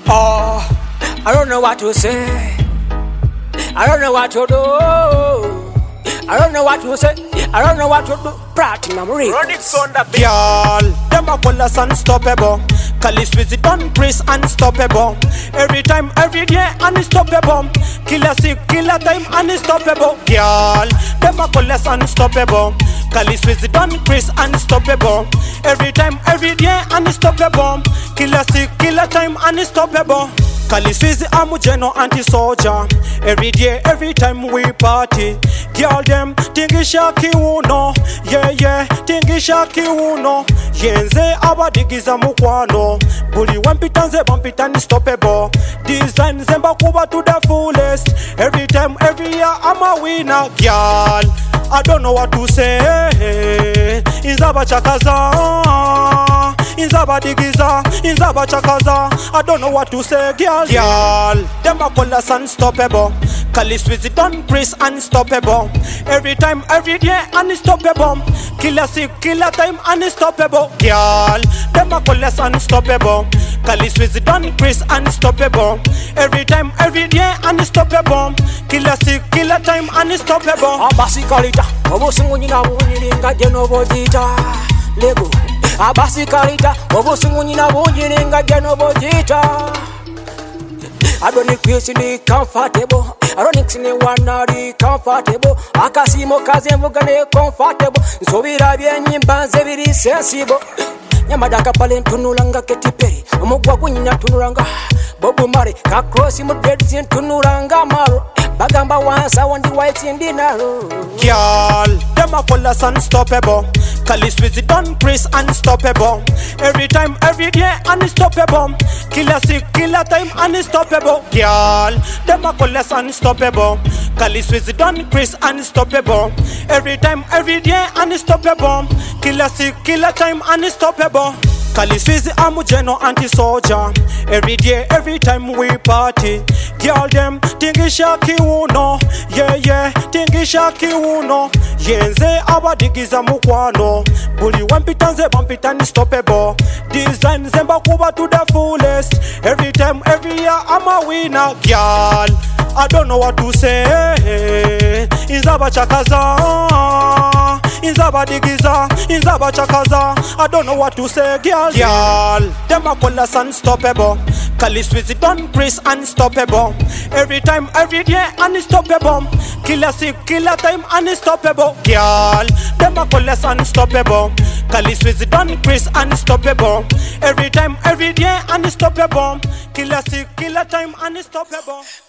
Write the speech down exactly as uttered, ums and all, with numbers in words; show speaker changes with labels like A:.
A: Oh, I don't know what to say. I don't know what to do. I don't know what to say. I don't know what to do. Platinum Records.
B: Ronix on the beat. Y'all, them a call us unstoppable. Kalis visit on Chris unstoppable. Every time, every day, unstoppable. Killer sick, killer time, unstoppable. Y'all, them a call us unstoppable. Kalis visit on Chris unstoppable. Every time, every day, unstoppable. Killer sick, killer time, unstoppable. Kalis visit Amujeno anti-soldier. Every day, every time we party. Girl them, tingi shaki uno. Yeah, yeah, tingi shaki uno. Yenze abadigiza mukwano. Bully wampitanze wampita unstoppable. Design zemba kuba to the fullest. Every time, every year I'm a winner. Girl, I don't know what to say. Inzaba chakaza. Inzaba digiza. Inzaba chakaza. I don't know what to say, girl. Girl, them a call us unstoppable. Kalis visit on Chris unstoppable. Every time, every day, unstoppable. Killer sick, killer time, unstoppable. Girl, them a call us unstoppable. Kalis visit on Chris unstoppable. Every time, every day, unstoppable. Killer sick, killer time, unstoppable.
A: Abasi kalita, obusungu nyina bunyiringa jeno bojita. Lego. Abasi kalita, obusungu nyina bunyiringa jeno bojita. I don't need peace ni comfortable. I don't need any one ni comfortable. Akasimo kaze mvuga ne comfortable. Nsobira byenyimba nze biri sensible. Nyamadaka pale ntunulanga ketiperi. Omugwa kunyina tunulanga Bobu Mari ka cross mu dreads ntunulanga maro. Bagamba wansa wandi white in dinaro.
B: Girl, them a call us unstoppable. Kalis visit on Chris unstoppable. Every time, every day, unstoppable. Killer sick, killer time, unstoppable. Girl, them a call us unstoppable. Kalis visit on Chris unstoppable. Every time, every day, unstoppable. Killer sick, killer time, unstoppable. Kalis visit Amujeno anti-soldier. Every day, every time we party. Girl them, tingi shaki uno. Yeah, yeah, tingi shaki uno. Yenze abadigiza mukwano. Bully wampitanze wampita unstoppable. Design zemba kuba to the fullest. Every time, every year I'm a winner. Girl, I don't know what to say. Inzaba chakaza. Inzaba digiza. Inzaba chakaza. I don't know what to say, girl. Girl, them a call us unstoppable. Kalis visit on Chris unstoppable. Every time, every day, unstoppable. Killer sick, killer time, unstoppable. Girl, them a call us unstoppable. Kalis visit on Chris unstoppable. Every time, every day, unstoppable. Killer sick, killer time, unstoppable.